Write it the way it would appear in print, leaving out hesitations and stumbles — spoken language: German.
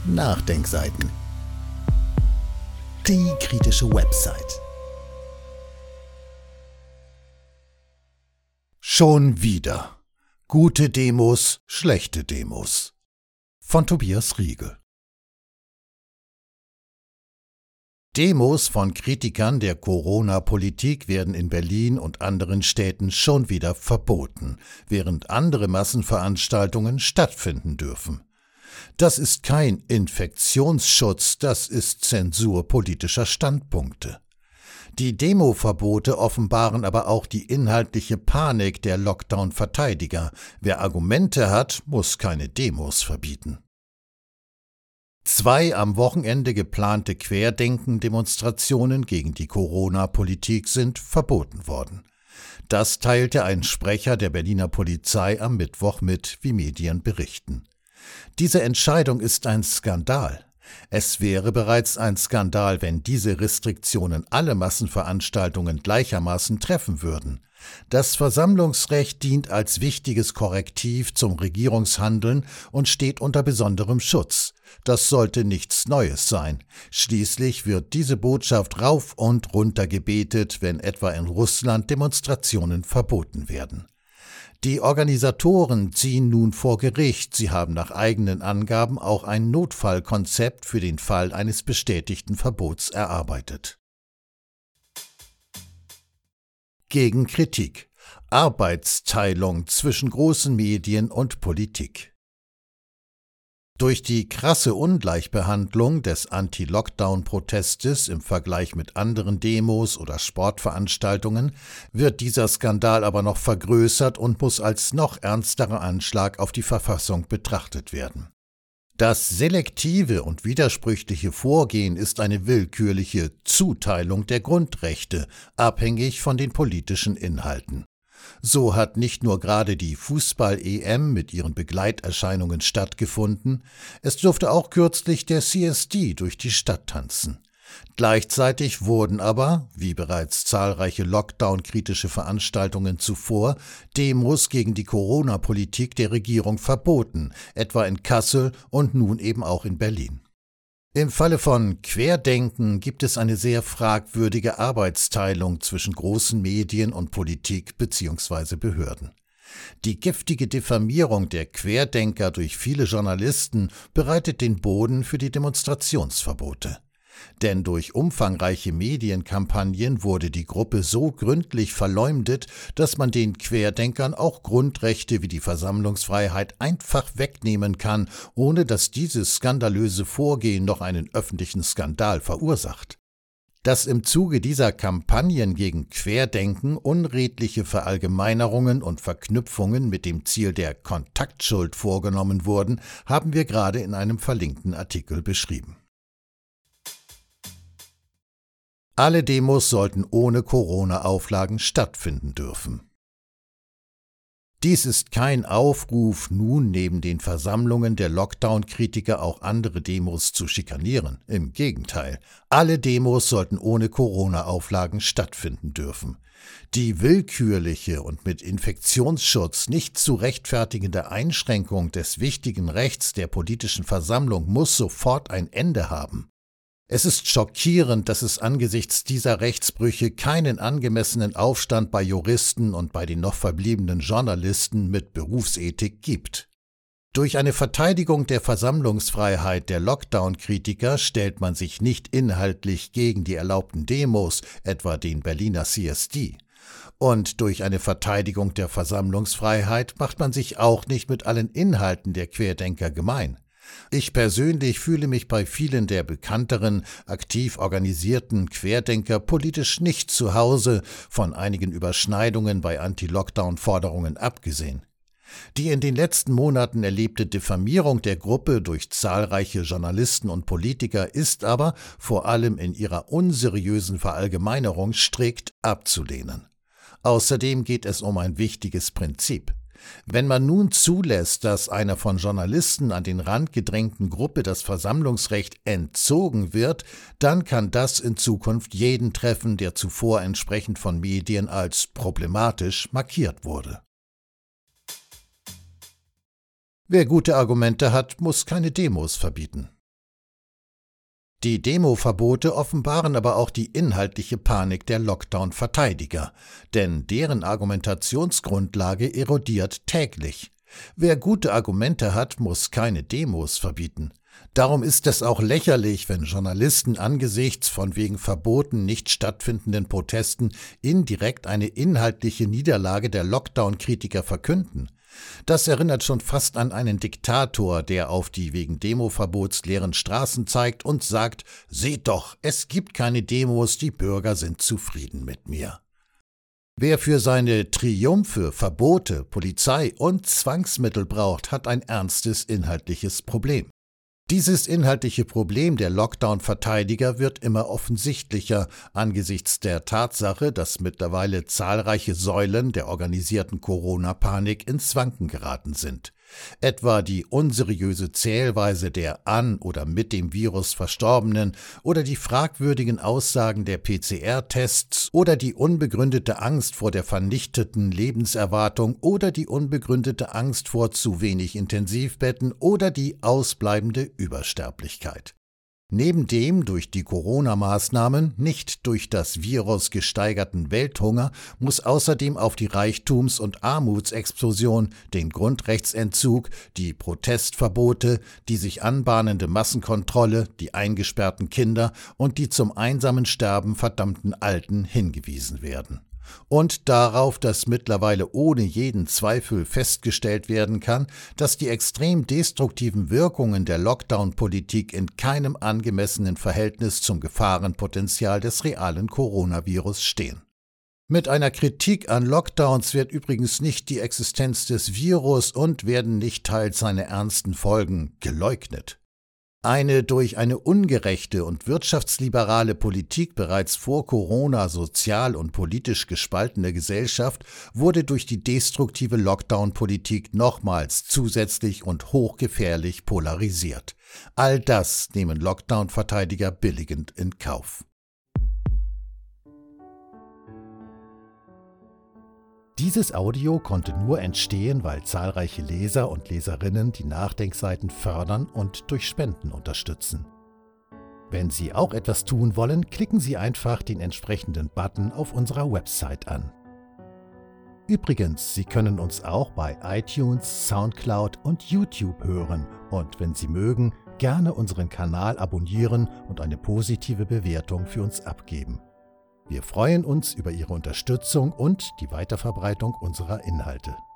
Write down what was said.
Nachdenkseiten. Die kritische Website. Schon wieder. Gute Demos, schlechte Demos. Von Tobias Riegel. Demos von Kritikern der Corona-Politik werden in Berlin und anderen Städten schon wieder verboten, während andere Massenveranstaltungen stattfinden dürfen. Das ist kein Infektionsschutz, das ist Zensur politischer Standpunkte. Die Demoverbote offenbaren aber auch die inhaltliche Panik der Lockdown-Verteidiger. Wer Argumente hat, muss keine Demos verbieten. 2 am Wochenende geplante Querdenken-Demonstrationen gegen die Corona-Politik sind verboten worden. Das teilte ein Sprecher der Berliner Polizei am Mittwoch mit, wie Medien berichten. Diese Entscheidung ist ein Skandal. Es wäre bereits ein Skandal, wenn diese Restriktionen alle Massenveranstaltungen gleichermaßen treffen würden. Das Versammlungsrecht dient als wichtiges Korrektiv zum Regierungshandeln und steht unter besonderem Schutz. Das sollte nichts Neues sein. Schließlich wird diese Botschaft rauf und runter gebetet, wenn etwa in Russland Demonstrationen verboten werden. Die Organisatoren ziehen nun vor Gericht. Sie haben nach eigenen Angaben auch ein Notfallkonzept für den Fall eines bestätigten Verbots erarbeitet. Gegen Kritik. Arbeitsteilung zwischen großen Medien und Politik. Durch die krasse Ungleichbehandlung des Anti-Lockdown-Protestes im Vergleich mit anderen Demos oder Sportveranstaltungen wird dieser Skandal aber noch vergrößert und muss als noch ernsterer Anschlag auf die Verfassung betrachtet werden. Das selektive und widersprüchliche Vorgehen ist eine willkürliche Zuteilung der Grundrechte, abhängig von den politischen Inhalten. So hat nicht nur gerade die Fußball-EM mit ihren Begleiterscheinungen stattgefunden, es durfte auch kürzlich der CSD durch die Stadt tanzen. Gleichzeitig wurden aber, wie bereits zahlreiche Lockdown-kritische Veranstaltungen zuvor, Demos gegen die Corona-Politik der Regierung verboten, etwa in Kassel und nun eben auch in Berlin. Im Falle von Querdenken gibt es eine sehr fragwürdige Arbeitsteilung zwischen großen Medien und Politik bzw. Behörden. Die giftige Diffamierung der Querdenker durch viele Journalisten bereitet den Boden für die Demonstrationsverbote. Denn durch umfangreiche Medienkampagnen wurde die Gruppe so gründlich verleumdet, dass man den Querdenkern auch Grundrechte wie die Versammlungsfreiheit einfach wegnehmen kann, ohne dass dieses skandalöse Vorgehen noch einen öffentlichen Skandal verursacht. Dass im Zuge dieser Kampagnen gegen Querdenken unredliche Verallgemeinerungen und Verknüpfungen mit dem Ziel der Kontaktschuld vorgenommen wurden, haben wir gerade in einem verlinkten Artikel beschrieben. Alle Demos sollten ohne Corona-Auflagen stattfinden dürfen. Dies ist kein Aufruf, nun neben den Versammlungen der Lockdown-Kritiker auch andere Demos zu schikanieren. Im Gegenteil, alle Demos sollten ohne Corona-Auflagen stattfinden dürfen. Die willkürliche und mit Infektionsschutz nicht zu rechtfertigende Einschränkung des wichtigen Rechts der politischen Versammlung muss sofort ein Ende haben. Es ist schockierend, dass es angesichts dieser Rechtsbrüche keinen angemessenen Aufstand bei Juristen und bei den noch verbliebenen Journalisten mit Berufsethik gibt. Durch eine Verteidigung der Versammlungsfreiheit der Lockdown-Kritiker stellt man sich nicht inhaltlich gegen die erlaubten Demos, etwa den Berliner CSD. Und durch eine Verteidigung der Versammlungsfreiheit macht man sich auch nicht mit allen Inhalten der Querdenker gemein. Ich persönlich fühle mich bei vielen der bekannteren, aktiv organisierten Querdenker politisch nicht zu Hause, von einigen Überschneidungen bei Anti-Lockdown-Forderungen abgesehen. Die in den letzten Monaten erlebte Diffamierung der Gruppe durch zahlreiche Journalisten und Politiker ist aber, vor allem in ihrer unseriösen Verallgemeinerung, strikt abzulehnen. Außerdem geht es um ein wichtiges Prinzip. Wenn man nun zulässt, dass einer von Journalisten an den Rand gedrängten Gruppe das Versammlungsrecht entzogen wird, dann kann das in Zukunft jeden treffen, der zuvor entsprechend von Medien als problematisch markiert wurde. Wer gute Argumente hat, muss keine Demos verbieten. Die Demoverbote offenbaren aber auch die inhaltliche Panik der Lockdown-Verteidiger, denn deren Argumentationsgrundlage erodiert täglich. Wer gute Argumente hat, muss keine Demos verbieten. Darum ist es auch lächerlich, wenn Journalisten angesichts von wegen Verboten nicht stattfindenden Protesten indirekt eine inhaltliche Niederlage der Lockdown-Kritiker verkünden. Das erinnert schon fast an einen Diktator, der auf die wegen Demoverbots leeren Straßen zeigt und sagt: »Seht doch, es gibt keine Demos, die Bürger sind zufrieden mit mir.« Wer für seine Triumphe Verbote, Polizei und Zwangsmittel braucht, hat ein ernstes inhaltliches Problem. Dieses inhaltliche Problem der Lockdown-Verteidiger wird immer offensichtlicher angesichts der Tatsache, dass mittlerweile zahlreiche Säulen der organisierten Corona-Panik ins Wanken geraten sind. Etwa die unseriöse Zählweise der an oder mit dem Virus Verstorbenen oder die fragwürdigen Aussagen der PCR-Tests oder die unbegründete Angst vor der vernichteten Lebenserwartung oder die unbegründete Angst vor zu wenig Intensivbetten oder die ausbleibende Übersterblichkeit. Neben dem durch die Corona-Maßnahmen, nicht durch das Virus gesteigerten Welthunger, muss außerdem auf die Reichtums- und Armutsexplosion, den Grundrechtsentzug, die Protestverbote, die sich anbahnende Massenkontrolle, die eingesperrten Kinder und die zum einsamen Sterben verdammten Alten hingewiesen werden. Und darauf, dass mittlerweile ohne jeden Zweifel festgestellt werden kann, dass die extrem destruktiven Wirkungen der Lockdown-Politik in keinem angemessenen Verhältnis zum Gefahrenpotenzial des realen Coronavirus stehen. Mit einer Kritik an Lockdowns wird übrigens nicht die Existenz des Virus und werden nicht teils seine ernsten Folgen geleugnet. Eine durch eine ungerechte und wirtschaftsliberale Politik bereits vor Corona sozial und politisch gespaltene Gesellschaft wurde durch die destruktive Lockdown-Politik nochmals zusätzlich und hochgefährlich polarisiert. All das nehmen Lockdown-Verteidiger billigend in Kauf. Dieses Audio konnte nur entstehen, weil zahlreiche Leser und Leserinnen die Nachdenkseiten fördern und durch Spenden unterstützen. Wenn Sie auch etwas tun wollen, klicken Sie einfach den entsprechenden Button auf unserer Website an. Übrigens, Sie können uns auch bei iTunes, Soundcloud und YouTube hören und wenn Sie mögen, gerne unseren Kanal abonnieren und eine positive Bewertung für uns abgeben. Wir freuen uns über Ihre Unterstützung und die Weiterverbreitung unserer Inhalte.